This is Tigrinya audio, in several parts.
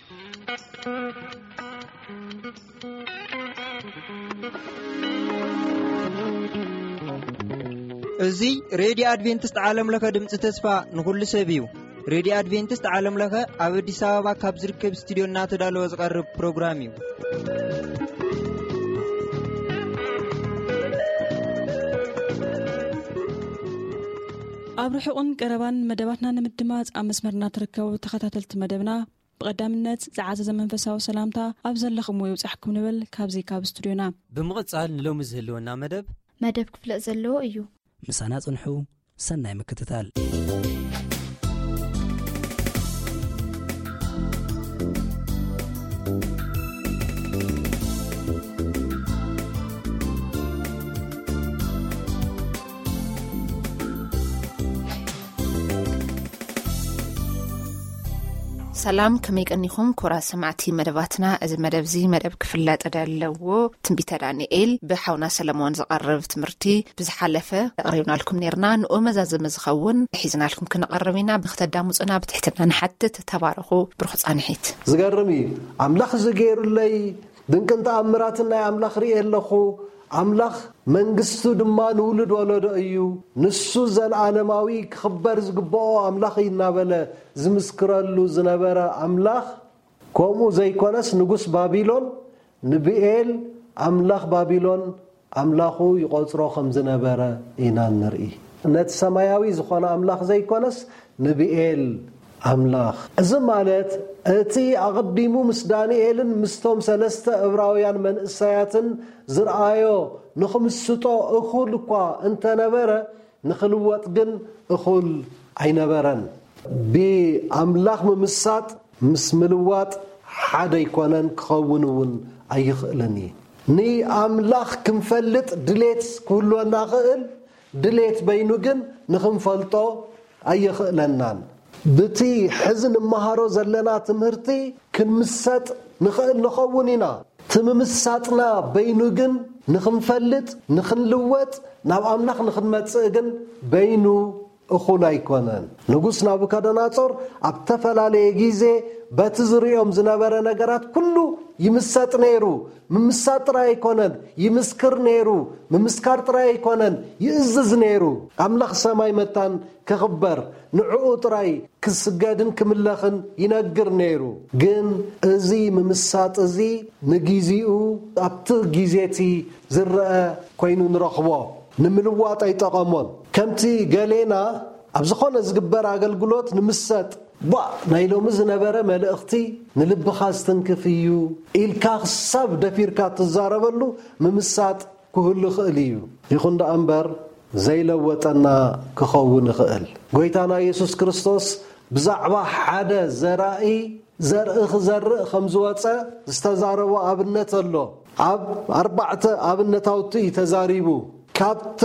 እዚ ሬዲዮ አድቬንቲስት ዓለም ለኸ ድምጽ ተስፋ ንኹሉ ሰብ እዩ። ሬዲዮ አድቬንቲስት ዓለም ለኸ ኣብ አዲስ አበባ ካብ ዝርከብ ስቱዲዮ እናተዳለወ ዝቐርብ ፕሮግራም እዩ። ኣብ ርሑቕን ቀረባን መደባትና ንምድማጽ ኣብ መስመርና ትርከቡ ተኸታተልቲ መደብና ብቐዳምነት ዝዓዘዘ መንፈሳዊ ሰላምታ ኣብ ዘለኹም ይብጻሕኩም ንብል ካብዚ ካብ ስቱዲዮና ብምቕጻል ንሎሚ ዝህልወና መደብ ክፍለጥ ዘለዎ እዩ። ምሳና ጽንሑ ሰናይ ምክትታል። ሰላም ከመይ ቀኒኹም ኩራ ሰማዕቲ መደባትና። እዚ መደብ እዚ መደብ ክፍለጥ ደለዎ ትንቢተ ዳንኤል ብሓውና ሰለሞን ዝቐርብ ትምህርቲ ብዝሓለፈ ቀሪብናልኩም ነርና። ንኡ መዛዘመ ዝኸውን ሒዝናልኩም ክንቐርብ ኢና። ብክተዳምፁና ብትሕትና ንሓትት ተባረኹ። ብሩኽ ጻንሒት ዝገርም እዩ። ኣምላኽ ዝገይሩለይ ድንቅን ተኣምራትን ናይ ኣምላኽ ርኢ ኣለኹ። ኣምላኽ መንግስቱ ድማ ንውልድ ወለዶ እዩ። ንሱ ዘለዓለማዊ ክኽበር ዝግብኦ ኣምላኽ እናበለ ዝምስክረሉ ዝነበረ ኣምላኽ ከምኡ ዘይኮነስ ንጉስ ባቢሎን ንብኤል ኣምላኽ ባቢሎን ኣምላኹ ይቆፅሮ ከም ዝነበረ ኢና ንርኢ። ነቲ ሰማያዊ ዝኾነ ኣምላኽ ዘይኮነስ ንብኤል ኣምላኽ። እዚ ማለት እቲ ኣቐዲሙ ምስ ዳንኤልን ምስቶም 3 ዕብራውያን መንእሰያትን ዝረአዮ ንኽምስጦ እኹል እኳ እንተነበረ ንኽልወጥ ግን እኹል ኣይነበረን። ብኣምላኽ ምምሳጥ ምስ ምልዋጥ ሓደ ይኮነን፣ ክኸውን እውን ኣይኽእልን። ንኣምላኽ ክንፈልጥ ድሌት ክህልወና ኽእል፣ ድሌት በይኑ ግን ንኽንፈልጦ ኣይኽእለናን። ብቲ ሕዚ ንመሃሮ ዘለና ትምህርቲ ክንምሰጥ ንኽእል ንኸውን ኢና። ትምምሳጥና በይኑ ግን ንኽንፈልጥ ንኽንልወጥ ናብ ኣምላኽ ንኽንመጽእ ግን በይኑ እኹል ኣይኮነን። ንጉስ ናቡከደነፆር ኣብ ተፈላለየ ጊዜ በቲ ዝርኦም ዝነበረ ነገራት ኩሉ ይምሰጥ ነይሩ። ምምሳጥ ጥራይ ኣይኮነን፣ ይምስክር ነይሩ። ምምስካር ጥራይ ኣይኮነን፣ ይእዝዝ ነይሩ። ኣምላኽ ሰማይ መታን ክኽበር ንዕኡ ጥራይ ክስገድን ክምለኽን ይነግር ነይሩ። ግን እዚ ምምሳጥ እዚ ንግዚኡ ኣብቲ ጊዜቲ ዝረአ ኮይኑ ንረኽቦ ንምልዋጥ ኣይጠቐሞን። ከምቲ ገሌና ኣብ ዝኾነ ዝግበር ኣገልግሎት ንምሰጥ ናይ ሎሚ ዝነበረ መልእኽቲ ንልብኻ ዝትንክፍ እዩ ኢልካ ክሳብ ደፊርካ ትዛረበሉ ምምሳጥ ክህሉ ኽእል እዩ። ይኹን ዳ እምበር ዘይለወጠና ክኸውን ይኽእል። ጎይታና ኢየሱስ ክርስቶስ ብዛዕባ ሓደ ዘራኢ ዘርኢ ክዘርእ ከም ዝወፀ ዝተዛረቦ ኣብነት ኣሎ። ኣብ 4 ኣብነታውቲ ተዛሪቡ ካብቲ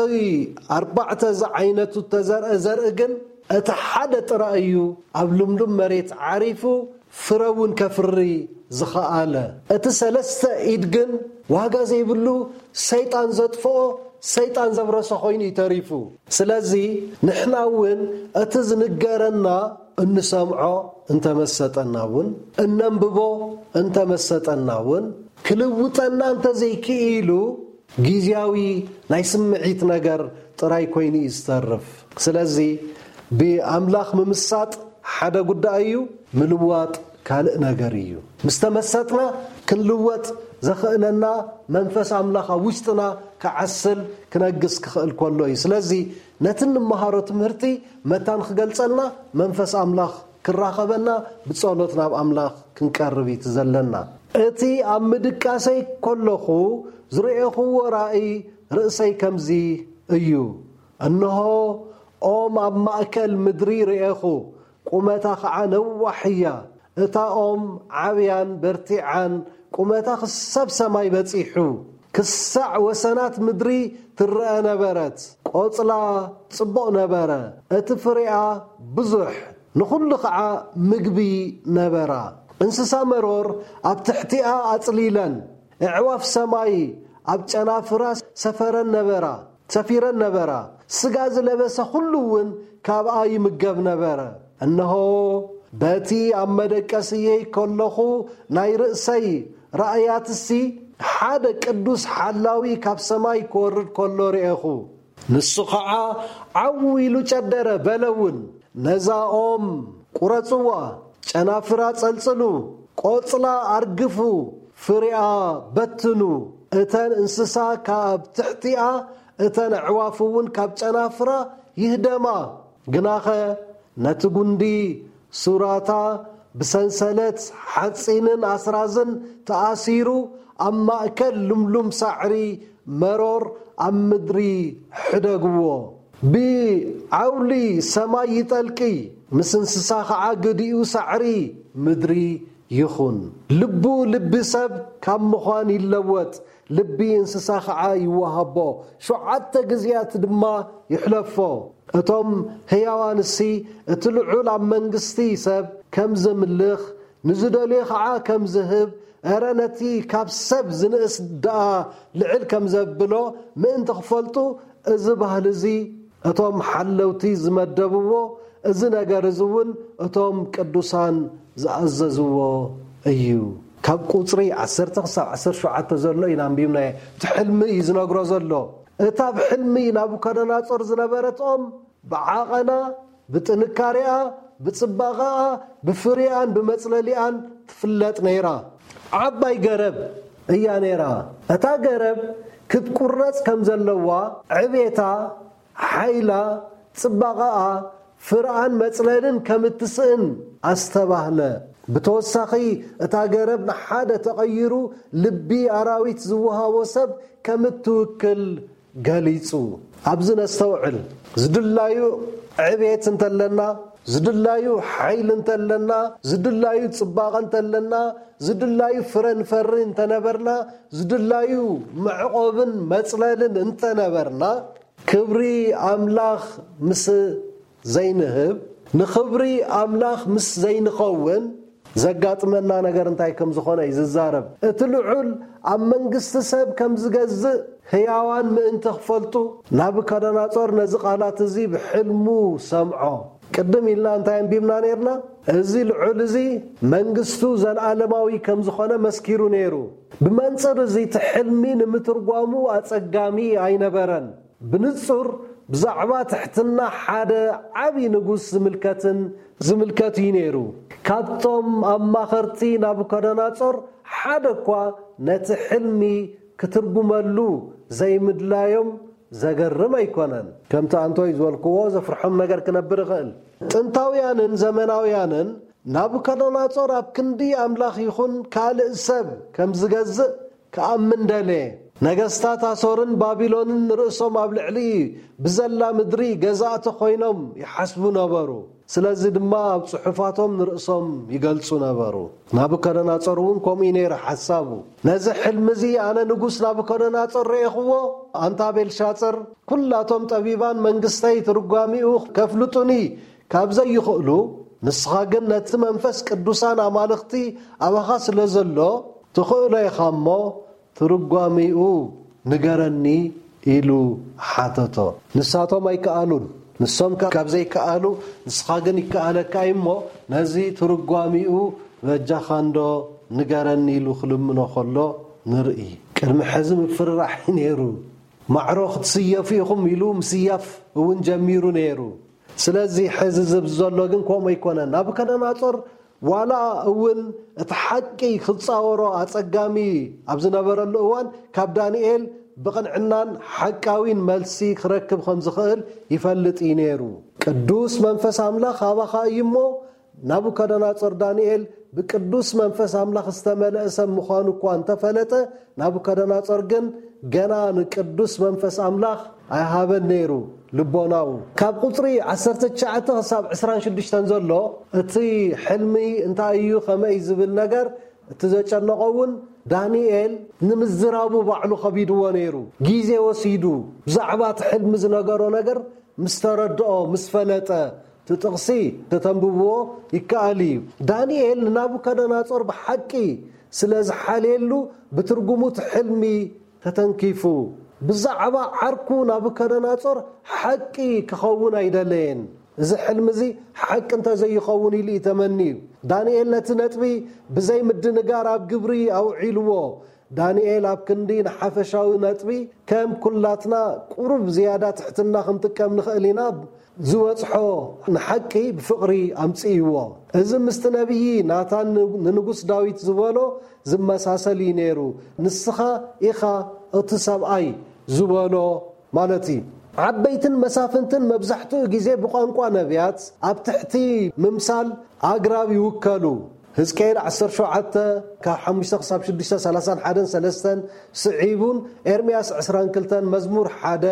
4 ዝዓይነቱ ተዘርአ ዘርኢ ግን እቲ ሓደ ጥራይ እዩ ኣብ ልምሉም መሬት ዓሪፉ ፍረውን ከፍሪ ዝኸኣለ። እቲ 3 ኢድ ግን ዋጋ ዘይብሉ ሰይጣን ዘጥፍኦ ሰይጣን ዘብረሶ ኮይኑ ይተሪፉ። ስለዚ ንሕና እውን እቲ ዝንገረና እንሰምዖ እንተመሰጠና እውን እነንብቦ እንተመሰጠና እውን ክልውጠና እንተዘይክኢሉ ጊዜያዊ ናይ ስምዒት ነገር ጥራይ ኮይኑ ይስተርፍ። ስለዚ ብኣምላኽ ምምሳጥ ሓደ ጉዳይ እዩ፣ ምልዋጥ ካልእ ነገር እዩ። ምስተመሰጥና ክንልወጥ ዘኽእለና መንፈስ ኣምላኽ ኣብ ውሽጥና ክዓስል ክነግስ ክኽእል ከሎ እዩ። ስለዚ ነቲ ንመሃሮ ትምህርቲ መታን ክገልጸልና መንፈስ ኣምላኽ ክራኸበና ብጸሎት ናብ ኣምላኽ ክንቀርብ እዩ ዘለና። እቲ ኣብ ምድቃሰይ ከለኹ ዝርኤኽዎ ራእይ ርእሰይ ከምዚ እዩ። እንሆ ኦም ኣብ ማእከል ምድሪ ርኤኹ፣ ቁመታ ከዓ ነዋሕ እያ። እታ ኦም ዓብያን በርቲዓን ቁመታ ክሳብ ሰማይ በፂሑ ክሳዕ ወሰናት ምድሪ ትረአ ነበረት። ቆጽላ ጽቡቕ ነበረ፣ እቲ ፍሬኣ ብዙሕ፣ ንኹሉ ከዓ ምግቢ ነበራ። እንስሳ መሮር ኣብ ትሕቲኣ ኣጽሊለን፣ ኣዕዋፍ ሰማይ ኣብ ጨናፍራ ሰፊረን ነበራ። ስጋ ዝለበሰ ኩሉ እውን ካብኣ ይምገብ ነበረ። እነሆ በቲ ኣብ መደቀስየይ ከለኹ ናይ ርእሰይ ረእያትሲ ሓደ ቅዱስ ሓላዊ ካብ ሰማይ ክወርድ ከሎ ርኤኹ። ንሱ ከዓ ዓው ኢሉ ጨደረ በለውን ነዛኦም ቁረጽዋ፣ ጨናፍራ ጸልጽሉ፣ ቆጽላ ኣርግፉ፣ ፍሬኣ በትኑ፣ እተን እንስሳ ካብ ትሕቲኣ እተን ኣዕዋፍውን ካብ ጨናፍራ ይህደማ። ግናኸ ነቲ ጉንዲ ሱራታ ብሰንሰለት ሓጺንን ኣስራዝን ተኣሲሩ ኣብ ማእከል ልምሉም ሳዕሪ መሮር ኣብ ምድሪ ሕደግዎ። ብዓውሊ ሰማይ ይጠልቂ፣ ምስ እንስሳ ከዓ ግዲኡ ሳዕሪ ምድሪ ይኹን። ልቡ ልቢ ሰብ ካብ ምዃን ይለወጥ፣ ልቢ እንስሳ ከዓ ይወሃቦ። 7 ግዜያት ድማ ይሕለፎ። እቶም ሕያዋንሲ እቲ ልዑል ኣብ መንግስቲ ሰብ ከም ዘምልኽ ንዝደልዮ ከዓ ከም ዝህብ እረ ነቲ ካብ ሰብ ዝንእስ ደኣ ልዕል ከም ዘብሎ ምእንቲ ክፈልጡ እዚ ባህል እዚ እቶም ሓለውቲ ዝመደብዎ እዚ ነገር እዚ እውን እቶም ቅዱሳን ዝኣዘዝዎ እዩ። ካብ ቁፅሪ 10 ክሳብ 17 ዘሎ ኢናንቢብና እቲ ሕልሚ እዩ ዝነግሮ ዘሎ። እታ ብሕልሚ ናቡከደነፆር ዝነበረቶም ብዓቐና፣ ብጥንካሬኣ፣ ብፅባቐኣ፣ ብፍርያን ብመፅለሊኣን ትፍለጥ ነይራ። ዓባይ ገረብ እያ ነይራ። እታ ገረብ ክትቁረፅ ከም ዘለዋ ዕቤታ፣ ሓይላ፣ ፅባቐኣ፣ ፍርኣን መፅለልን ከም እትስእን ኣስተባህለ። ብተወሳኺ እታ ገረብ ንሓደ ተቐይሩ ልቢ ኣራዊት ዝወሃቦ ሰብ ከም እትውክል ገሊጹ። ኣብዚ ነስተውዕል ዝድላዩ ዕቤት እንተለና፣ ዝድላዩ ሓይል እንተለና፣ ዝድላዩ ጽባቐ እንተለና፣ ዝድላዩ ፍረንፈሪ እንተነበርና፣ ዝድላዩ መዕቆብን መፅለልን እንተነበርና ክብሪ ኣምላኽ ምስ ዘይንህብ ንኽብሪ ኣምላኽ ምስ ዘይንኸውን ዘጋጥመና ነገር እንታይ ከም ዝኾነ እዩ ዝዛረብ። እቲ ልዑል ኣብ መንግስቲ ሰብ ከም ዝገዝእ ሕያዋን ምእንቲ ክፈልጡ ናቡከደነፆር ነዚ ቃላት እዚ ብሕልሙ ሰምዖ። ቅድም ኢልና እንታይ አንቢብና ነርና? እዚ ልዑል እዚ መንግስቱ ዘለዓለማዊ ከም ዝኾነ መስኪሩ ነይሩ። ብመንጽር እዚ ትሕልሚ ንምትርጓሙ ኣጸጋሚ ኣይነበረን። ብንጹር ብዛዕባ ትሕትና ሓደ ዓብይ ንጉስ ዝምልከት እዩ ነይሩ። ካብቶም ኣማኸርቲ ናቡከደነፆር ሓደ እኳ ነቲ ሕልሚ ክትርጉመሉ ዘይምድላዮም ዘገርም ኣይኮነን። ከምቲ አንቶይ ዝበልክዎ ዘፍርሖም ነገር ክነብር ይኽእል። ጥንታውያንን ዘመናውያንን ናቡከደነፆር ኣብ ክንዲ ኣምላኽ ይኹን ካልእ ሰብ ከም ዝገዝእ ከኣምን ደልየ። ነገስታት ኣሶርን ባቢሎንን ርእሶም ኣብ ልዕሊ ብዘላ ምድሪ ገዛእቲ ኮይኖም ይሓስቡ ነበሩ። ስለዚ ድማ ኣብ ጽሑፋቶም ንርእሶም ይገልጹ ነበሩ። ናቡከደነፆር እውን ከምኡ ነይሩ ሓሳቡ። ነዚ ሕልሚ እዚ ኣነ ንጉስ ናቡከደነፆር ርኤኽዎ። ኣንታ ቤልሻፅር ኩላቶም ጠቢባን መንግስተይ ትርጓሚኡ ከፍልጡኒ ካብ ዘይኽእሉ፣ ንስኻ ግን ነቲ መንፈስ ቅዱሳን ኣማልኽቲ ኣባኻ ስለ ዘሎ ትኽእሎ ኢኻ እሞ ትርጓሚኡ ንገረኒ ኢሉ ሓተቶ። ንሳቶም ኣይከኣሉን። ንሶም ካብ ዘይከኣሉ ንስኻ ግን ይከኣለካ እሞ ነዚ ትርጓሚኡ በጃኻንዶ ንገረኒ ኢሉ ክልምኖ ከሎ ንርኢ። ቅድሚ ሕዚ ምፍርራሕ ነይሩ። ማዕሮ ክትስየፉ ኢኹም ኢሉ ምስያፍ እውን ጀሚሩ ነይሩ። ስለዚ ሕዚ ዝብ ዘሎ ግን ከምኡ ኣይኮነን። ናቡከደነፆር ዋላ እውን እቲ ሓቂ ክፃወሮ ኣጸጋሚ ኣብ ዝነበረሉ እዋን ካብ ዳንኤል ብቕንዕናን ሓቃዊን መልሲ ክረክብ ከም ዝኽእል ይፈልጥ ነይሩ። ቅዱስ መንፈስ ኣምላኽ ኣባኻ እዩ እሞ ናቡከደነፆር ዳንኤል ብቅዱስ መንፈስ ኣምላኽ ዝተመልአ ሰብ ምዃኑ እኳ እንተፈለጠ ናቡከደነፆር ግን ገና ንቅዱስ መንፈስ ኣምላኽ ኣይሃበን ነይሩ ልቦናው። ካብ ቁፅሪ 19 ክሳብ 26 ዘሎ እቲ ሕልሚ እንታይ እዩ ከመይ ዝብል ነገር እቲ ዘጨነቐውን ዳንኤል ንምዝራቡ ባዕሉ ከቢድዎ ነይሩ። ጊዜ ወሲዱ ብዛዕባ እቲ ሕልሚ ዝነገሮ ነገር ምስ ተረድኦ ምስ ፈለጠ ትጥቕሲ ተተንብብዎ ይከኣል እዩ። ዳንኤል ንናቡከደነፆር ብሓቂ ስለ ዝሓልየሉ ብትርጉሙ እቲ ሕልሚ ተተንኪፉ። ብዛዕባ ዓርኩ ናቡከደነፆር ሓቂ ክኸውን ኣይደለየን። እዚ ሕልም እዚ ሓቂ እንተዘይኸውን ኢሉ ተመኒዩ ዳንኤል ነቲ ነጥቢ ብዘይ ምድንጋር ኣብ ግብሪ ኣውዒልዎ ዳንኤል ኣብ ክንዲ ንሓፈሻዊ ነጥቢ ከም ኩላትና ቁሩብ ዝያዳ ትሕትና ክንጥቀም ንኽእል ኢና ዝወፅሖ ንሓቂ ብፍቕሪ ኣምፅይዎ እዚ ምስቲ ነቢይ ናታን ንንጉስ ዳዊት ዝበሎ ዝመሳሰል እዩ ነይሩ ንስኻ ኢኻ እቲ ሰብኣይ ዝበሎ ማለት እዩ ዓበይትን መሳፍንትን መብዛሕትኡ ግዜ ብቋንቋ ነቢያት ኣብ ትሕቲ ምምሳል ኣግራብ ይውከሉ ሕዝቅኤል 17 ካብ 5 ክሳብ 6 31 3 ስዒቡን ኤርምያስ 22 መዝሙር 1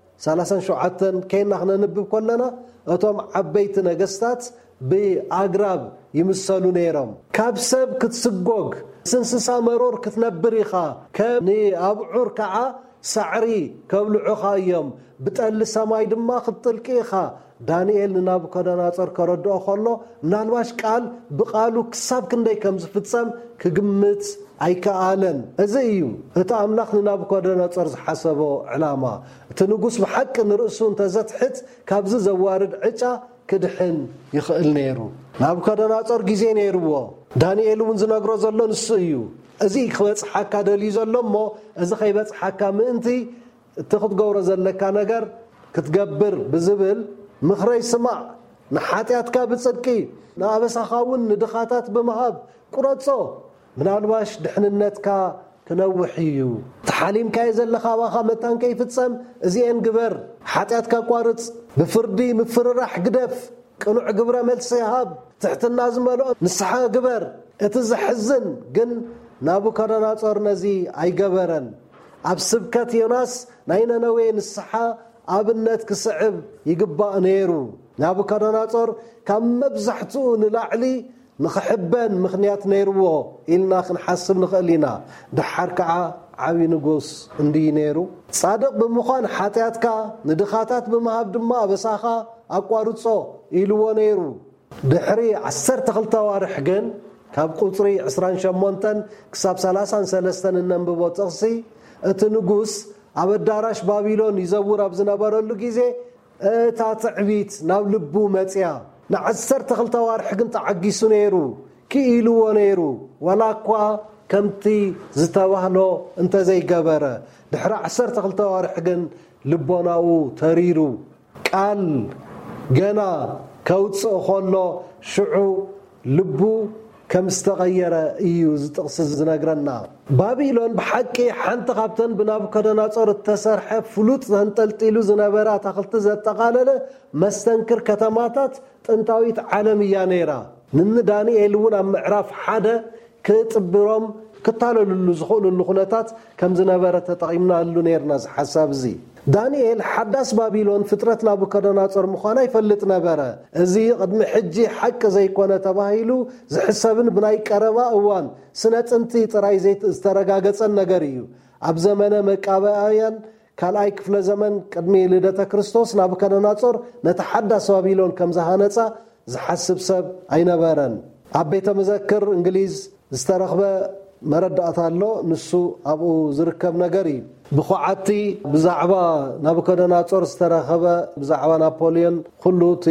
37 ከይና ክነንብብ ከለና እቶም ዓበይቲ ነገስታት ብኣግራብ ይምሰሉ ነይሮም ካብ ሰብ ክትስጎግ ስንስሳ መሮር ክትነብር ኢኻ ከም ንኣብዑር ከዓ ሳዕሪ ከብልዑኻ እዮም ብጠሊ ሰማይ ድማ ክትጥልቂ ኢኻ ዳንኤል ንናቡከደነፆር ከረድኦ ከሎ ምናልባሽ ቃል ብቃሉ ክሳብ ክንደይ ከም ዝፍጸም ክግምት ኣይከኣለን እዚ እዩ እቲ ኣምላኽ ንናቡከደነፆር ዝሓሰቦ ዕላማ እቲ ንጉስ ብሓቂ ንርእሱ እንተዘትሕት ካብዚ ዘዋርድ ዕጫ ክድሕን ይኽእል ነይሩ ናቡከደነፆር ግዜ ነይርዎ ዳንኤል እውን ዝነግሮ ዘሎ ንሱ እዩ እዚ ክበፅሓካ ደልዩ ዘሎ እሞ እዚ ከይበፅሓካ ምእንቲ እቲ ክትገብሮ ዘለካ ነገር ክትገብር ብዝብል ምኽረይ ስማዕ ንሓጢኣትካ ብጽድቂ ንኣበሳኻ እውን ንድኻታት ብምሃብ ቁረጾ ምናልባሽ ድሕንነትካ ክነውሕ እዩ ተሓሊምካየ ዘለኻ ባኻ መታንከ ይፍጸም እዚአን ግበር ሓጢኣትካ ቋርጽ ብፍርዲ ምፍርራሕ ግደፍ ቅኑዕ ግብረ መልሲ ይሃብ ትሕትና ዝመልኦ ንስሓ ግበር እቲ ዝሕዝን ግን ናቡከደነፆር ነዚ ኣይገበረን ኣብ ስብከት ዮናስ ናይ ነነዌ ንስሓ ኣብነት ክስዕብ ይግባእ ነይሩ ናቡከደነፆር ካብ መብዛሕትኡ ንላዕሊ ንኽሕበን ምኽንያት ነይርዎ ኢልና ክንሓስብ ንኽእል ኢና ድሓር ከዓ ዓብዪ ንጉስ እንድዩ ነይሩ ጻድቕ ብምዃን ሓጢኣትካ ንድኻታት ብምሃብ ድማ ኣበሳኻ ኣቋርጾ ኢልዎ ነይሩ ድሕሪ 12 ዋርሕ ግን ካብ ቁፅሪ 28 ክሳብ 33 እነንብቦ ጥቕሲ እቲ ንጉስ ኣብ ኣዳራሽ ባቢሎን ይዘውር ኣብ ዝነበረሉ ግዜ እታ ትዕቢት ናብ ልቡ መፅያ ን12 ዋርሕ ግን ተዓጊሱ ነይሩ ክኢልዎ ነይሩ ወላ እኳ ከምቲ ዝተባህሎ እንተዘይገበረ ድሕሪ 12 ዋርሕ ግን ልቦናኡ ተሪሩ ቃል ገና ከውፅእ ከሎ ሽዑ ልቡ ከም ዝተቐየረ እዩ ዝጥቕሲ ዝነግረና ባቢሎን ብሓቂ ሓንቲ ካብተን ብናቡከደነፆር እተሰርሐ ፍሉጥ ተንጠልጢሉ ዝነበረ ኣታኽልቲ ዘጠቓለለ መስተንክር ከተማታት ጥንታዊት ዓለም እያ ነይራ ንዳንኤል እውን ኣብ ምዕራፍ 1 ክጥብሮም ክታለልሉ ዝኽእልሉ ኩነታት ከም ዝነበረ ተጠቒምናሉ ነርና ዝሓሳብ እዚ ዳንኤል ሓዳስ ባቢሎን ፍጥረት ናቡከደነፆር ምዃና ይፈልጥ ነበረ እዚ ቅድሚ ሕጂ ሓቂ ዘይኮነ ተባሂሉ ዝሕሰብን ብናይ ቀረባ እዋን ስነ ጥንቲ ጥራይ ዝተረጋገፀን ነገር እዩ ኣብ ዘመነ መቃብያን ካልኣይ ክፍለ ዘመን ቅድሚ ልደተ ክርስቶስ ናቡከደነፆር ነቲ ሓዳስ ባቢሎን ከም ዝሃነፃ ዝሓስብ ሰብ ኣይነበረን ኣብ ቤተ መዘክር እንግሊዝ ዝተረኽበ መረዳእታ ኣሎ ንሱ ኣብኡ ዝርከብ ነገር እዩ ብኳዓቲ ብዛዕባ ናቡከደነፆር ዝተረኸበ ብዛዕባ ናፖሊዮን ኩሉ እቲ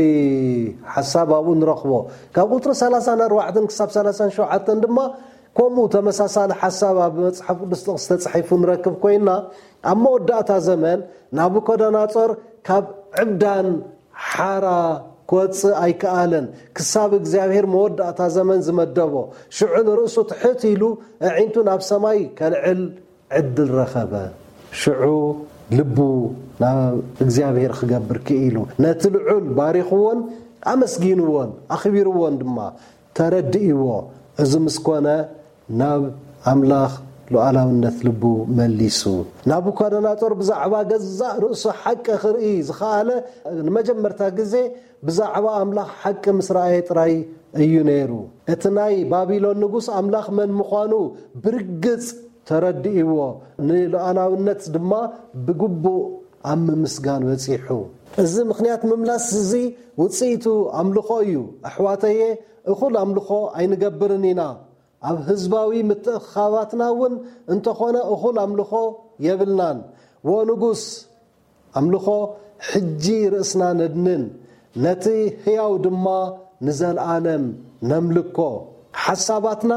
ሓሳብ ኣብኡ ንረኽቦ ካብ ቁጥሪ 34 ክሳብ 37 ድማ ከምኡ ተመሳሳሊ ሓሳብ ኣብ መፅሓፍ ቅዱስ ጥቕሲ ተጻሒፉ ንረክብ ኮይና ኣብ መወዳእታ ዘመን ናቡከደነፆር ካብ ዕብዳን ሓራ ክወፅእ ኣይከኣለን ክሳብ እግዚኣብሔር መወዳእታ ዘመን ዝመደቦ ሽዑ ንርእሱ ትሕት ኢሉ ኣዒንቱ ናብ ሰማይ ከልዕል ዕድል ረኸበ ሽዑ ልቡ ናብ እግዚኣብሔር ክገብር ክኢሉ ነቲ ልዑል ባሪኽዎን ኣመስጊንዎን ኣኽቢርዎን ድማ ተረድእዎ እዚ ምስኮነ ናብ ኣምላኽ ሉዓላውነት ልቡ መሊሱ ናቡከደነፆር ብዛዕባ ገዛእ ርእሱ ሓቂ ክርኢ ዝኸኣለ ንመጀመርታ ግዜ ብዛዕባ ኣምላኽ ሓቂ ምስ ረኣየ ጥራይ እዩ ነይሩ እቲ ናይ ባቢሎን ንጉስ ኣምላኽ መን ምዃኑ ብርግፅ ተረድእዎ ንሉዓላውነት ድማ ብግቡእ ኣብ ምምስጋን በፂሑ እዚ ምኽንያት ምምላስ እዚ ውፅኢቱ ኣምልኾ እዩ ኣሕዋተየ እኹል ኣምልኾ ኣይንገብርን ኢና ኣብ ህዝባዊ ምትእኻባትና እውን እንተኾነ እኹል ኣምልኾ የብልናን ወንጉስ ኣምልኾ ሕጂ ርእስና ነድንን ነቲ ሕያው ድማ ንዘለዓለም ነምልኮ ሓሳባትና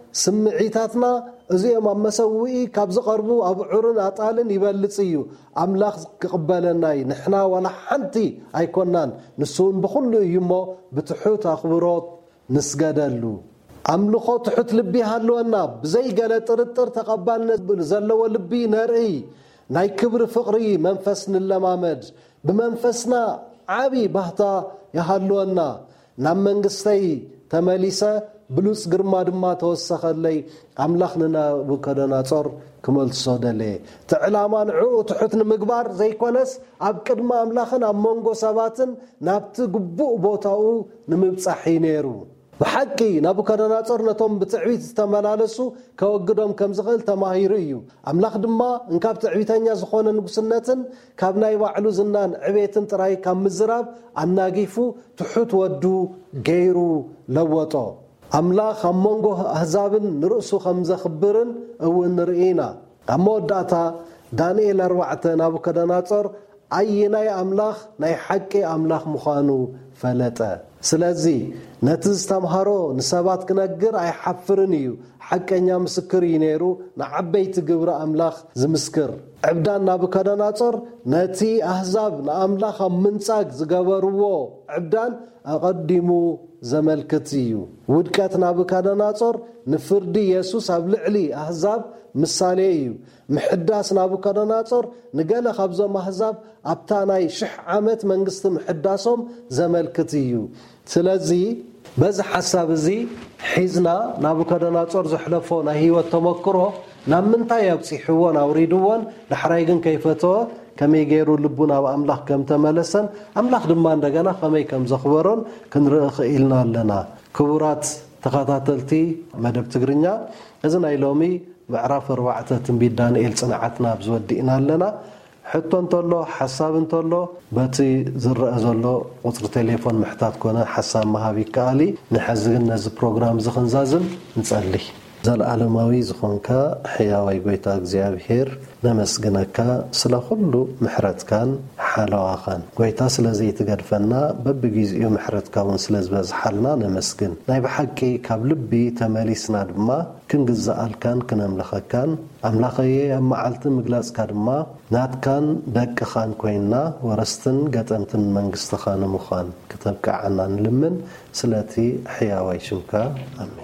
ስምዒታትና እዚኦም ኣብ መሰውኢ ካብ ዝቐርቡ ኣብዑርን ኣጣልን ይበልጽ እዩ ኣምላኽ ክቕበለናይ ንሕና ወላ ሓንቲ ኣይኮናን ንሱውን ብኹሉ እዩ እሞ ብትሑት ኣኽብሮት ንስገደሉ ኣምልኾ ትሑት ልቢ ሃለወና ብዘይገለ ጥርጥር ተቐባልነት ዘለዎ ልቢ ነርኢ ናይ ክብሪ ፍቕሪ መንፈስ ንለማመድ ብመንፈስና ዓቢ ባህታ ይሃለወና ናብ መንግስተይ ተመሊሰ ብሉጽ ግርማ ድማ ተወሰኸለይ ኣምላኽ ንናቡከደነፆር ክመልሶ ደለየ ትዕላማ ንዕኡ ትሑት ንምግባር ዘይኮነስ ኣብ ቅድሚ ኣምላኽን ኣብ መንጎ ሰባትን ናብቲ ግቡእ ቦታኡ ንምብጻሕ ነይሩ ብሓቂ ናቡከደነፆር ነቶም ብትዕቢት ዝተመላለሱ ከወግዶም ከም ዝኽእል ተማሂሩ እዩ ኣምላኽ ድማ እንካብ ትዕቢተኛ ዝኾነ ንጉስነትን ካብ ናይ ባዕሉ ዝናን ዕቤትን ጥራይ ካብ ምዝራብ ኣናጊፉ ትሑት ወዱ ገይሩ ለወጦ ኣምላኽ ኣብ መንጎ ኣህዛብን ንርእሱ ከም ዘኽብርን እውን ንርኢና ኣብ መወዳእታ ዳንኤል 4 ናቡከደነፆር ኣይናይ ኣምላኽ ናይ ሓቂ ኣምላኽ ምዃኑ ፈለጠ ስለዚ ነቲ ዝተምሃሮ ንሰባት ክነግር ኣይሓፍርን እዩ ሓቀኛ ምስክር እዩ ነይሩ ንዓበይቲ ግብሪ ኣምላኽ ዝምስክር ዕብዳን ናቡከደነፆር ነቲ ኣህዛብ ንኣምላኽ ኣብ ምንጻግ ዝገበርዎ ዕብዳን ኣቐዲሙ ዘመልክት እዩ ውድቀት ናቡከደነፆር ንፍርዲ ኢየሱስ ኣብ ልዕሊ ኣህዛብ ምሳሌ እዩ ምሕዳስ ናቡከደነፆር ንገለ ካብዞም ኣህዛብ ኣብታ ናይ 1000 ዓመት መንግስቲ ምሕዳሶም ዘመልክት እዩ ስለዚ በዚ ሓሳብ እዚ ሒዝና ናቡከደነፆር ዘሕለፎ ናይ ህይወት ተመክሮ ናብ ምንታይ ኣብፂሕዎን ኣውሪድዎን ዳሕራይ ግን ከይፈተወ ከመይ ገይሩ ልቡ ናብ ኣምላኽ ከም ተመለሰን ኣምላኽ ድማ እንደገና ከመይ ከም ዘኽበሮን ክንርኢ ክኢልና ኣለና ክቡራት ተኸታተልቲ መደብ ትግርኛ እዚ ናይ ሎሚ ምዕራፍ 4 ትንቢት ዳንኤል ጽንዓትና ብዝወዲእና ኣለና ሕቶ እንተሎ ሓሳብ እንተሎ በቲ ዝረአ ዘሎ ቁፅሪ ቴሌፎን ምሕታት ኮነ ሓሳብ መሃብ ይከኣሊ ንሕዚ ግን ነዚ ፕሮግራም ዝኽንዛዝም ንጸሊ ዘለዓለማዊ ዝኾንካ ሕያዋይ ጎይታ እግዚኣብሔር ነመስግነካ ስለ ኩሉ ምሕረትካን ሓለዋኻን ጎይታ ስለዚ ትገድፈና በብግዚኡ ምሕረትካ እውን ስለ ዝበዝሓልና ነመስግን ናይ ብሓቂ ካብ ልቢ ተመሊስና ድማ ክንግዛኣልካን ክነምልኸካን ኣምላኸየ ኣብ መዓልቲ ምግላፅካ ድማ ናትካን ደቅኻን ኮይንና ወረስትን ገጠምትን መንግስትኻ ንምዃን ክተብቃዓና ንልምን ስለቲ ሕያዋይ ሽምካ ኣሜን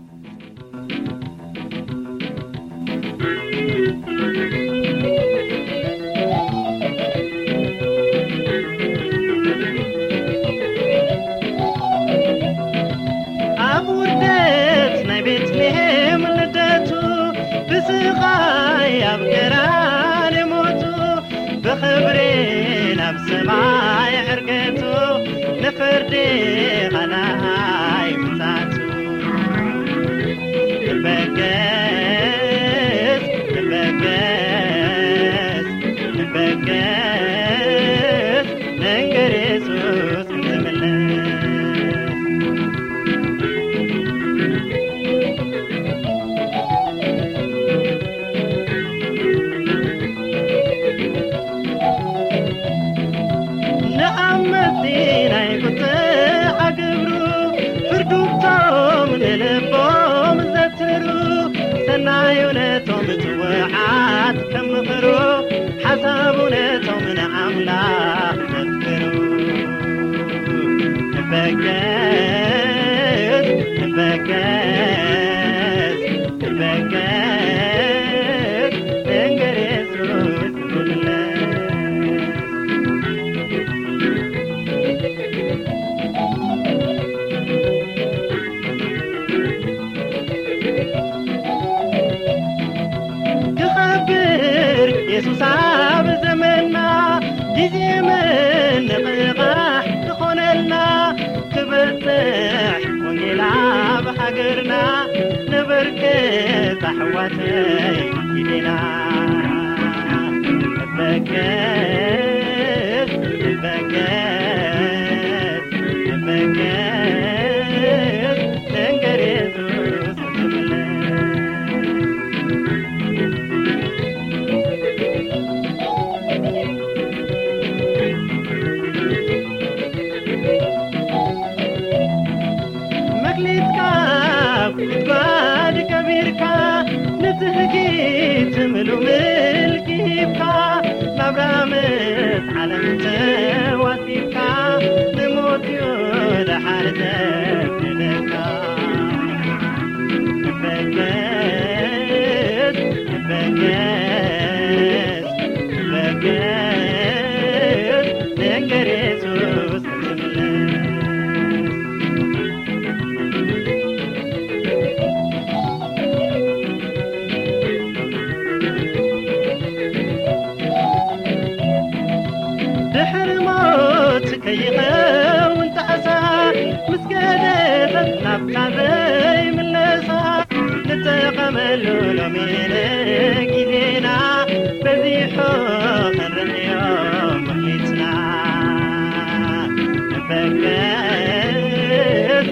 ሰማይ ዕርገቱ ንፍርዲ ኸናይ ምሳቱ ንበገስ ነንገር ኢየሱስ ንዝምለስ ልቦም ዘትሩ ሰናዩነቶም ትውዓት ከምኽሩ ሓሳቡነቶም ንኣምላኽ ዘፍሩ ንበገስ ንገር ኢየሱስ ንዝምለስ ኢየሱስ ኣብ ዘመንና ጊዜ ምን ንቕቓሕ ዝኾነልና ክበፅሕ ወንጌላ ብሃገርና ንብርክት ኣሕዋተይ ኢልና ነንገር ኢየሱስ بعد كبيركا نتهجيت ملو ملكيبكا نبرامت علم تواتيبكا نموت يود حارتك لدكا بكت ننجر يسوس دحر موت كيخه وانت عسى مسكدت نبكى زي من لسا نتقملو لمينك يدينا بزيحو خرن يوم مخلصنا بكت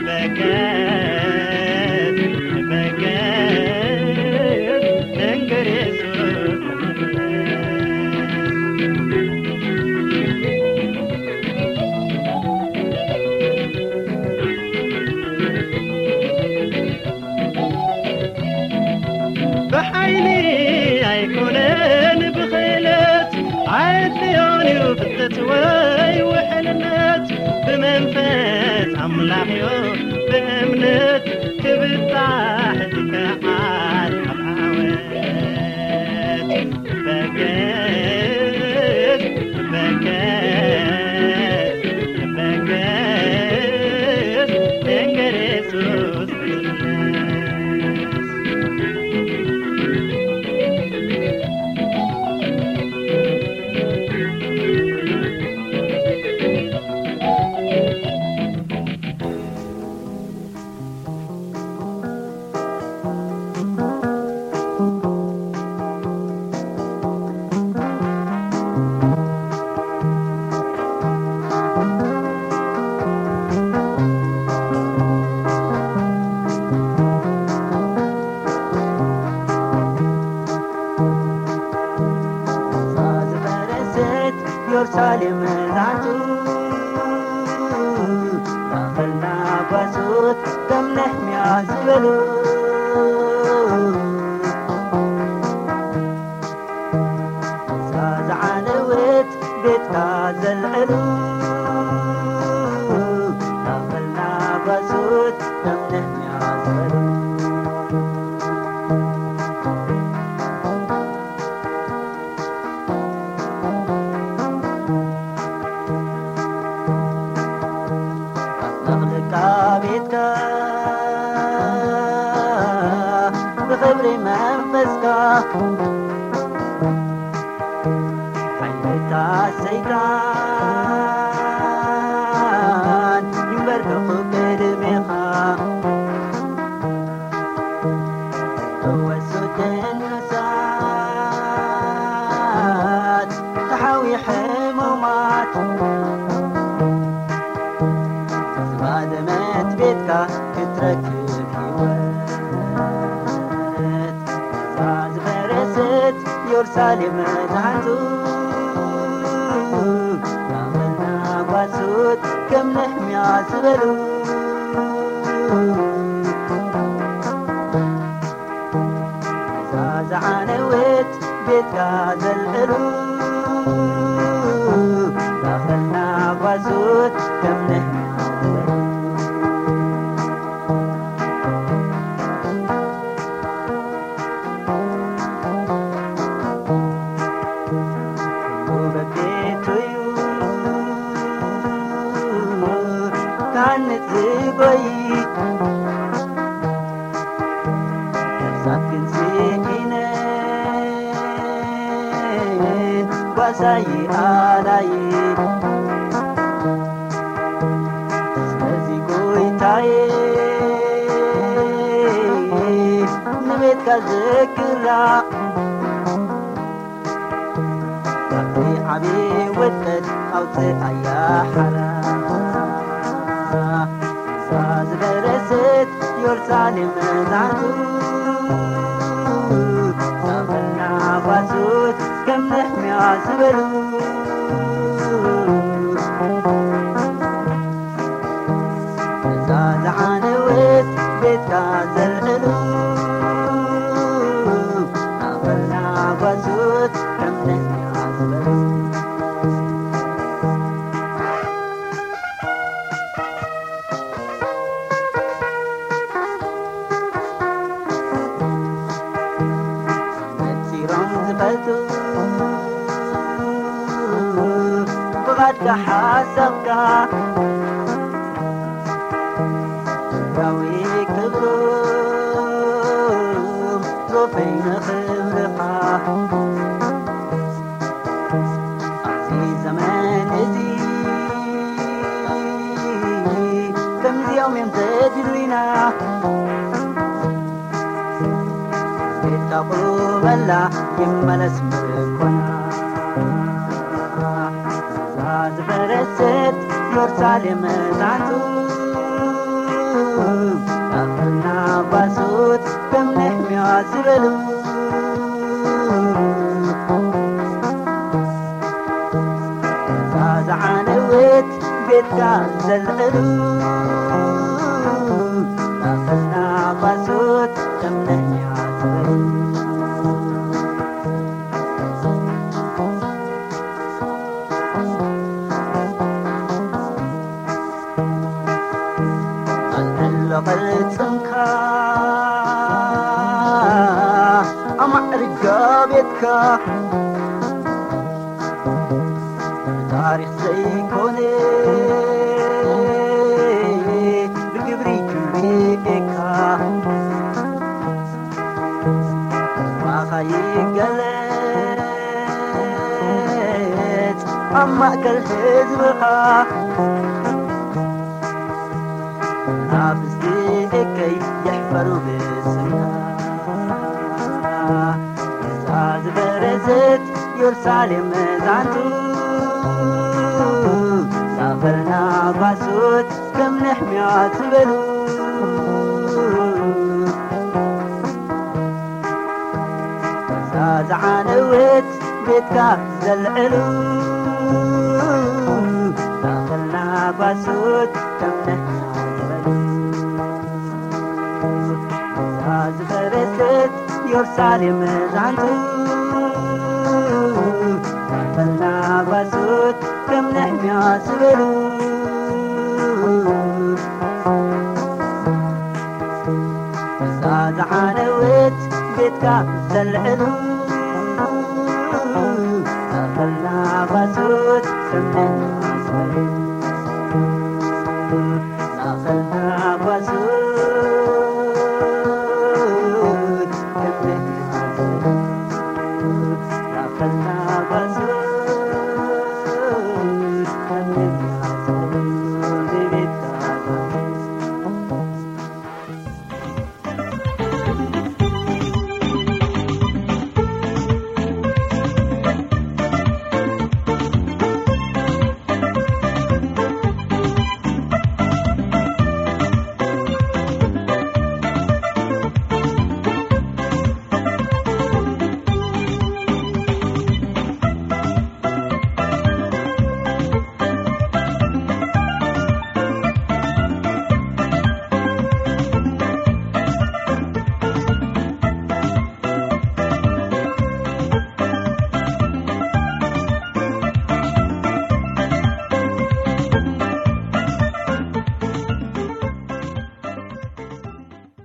ننجر يسوس بحيلي أيكونن بخيلت عيديوني وفتت وي وحلنت بمنفس عملاحيو بأمنت كبتاح دكاعات عبعاوات بكت ننجر يسوس يرسالم زعتو داخلنا باسوت كم نحمي عزبلو زعانوت بيتك زلعلو داخلنا باسوت كم نحمي عزبلو بيتك بخبر منفسك حيتا السيطان ينبرك كرميخا توسط النسات تحاوي حمومات زبادمت بيتك كتركب حيوات زاز فرست يرسالم زعتو داخلنا باسوت كم نحمي عزبلو زاز عنوت بيتك زلعلو داخلنا باسوت كم نحمي كانت زبي ساكن سنين وساي علي سلزي قويتاي نبيتك ذكرى ربي عبي ودت أو تأيا حرام زاز برست يرسالم زعتو سافرنا باسوت كم نحمي عزبلو زاز عنوت بيتك زلعلو ناخلنا باسوت كم نحمي عزبلو بغدك حاسبك راوي كبروم زوفين خبرك عزي زمان ازي كمزي يوم يمزد لنا بيتقلو ملا يملس مركونا زفرست يورسالم زعنتو أخلنا باسوت كم نحمي عزبلو زعنوت بيتك زلعلو أخلنا باسوت كم نحمي عزبلو قلتنك أمعرق بيتك تاريخ زيكوني بالقبريك بيك وخايق قلت أما كل حزبك نابزديكي يحفروا باسمها زاز برزت يرسالم زعنتو سافرنا باسوت كم نحمي عزبلو زاز عنوت بيتك زلعلو سافرنا باسوت كم نحمي زفرست يرسالم زعنتو فلنا باسوت كم نحمي عزبلو زاد عنوت بيتك زلعلو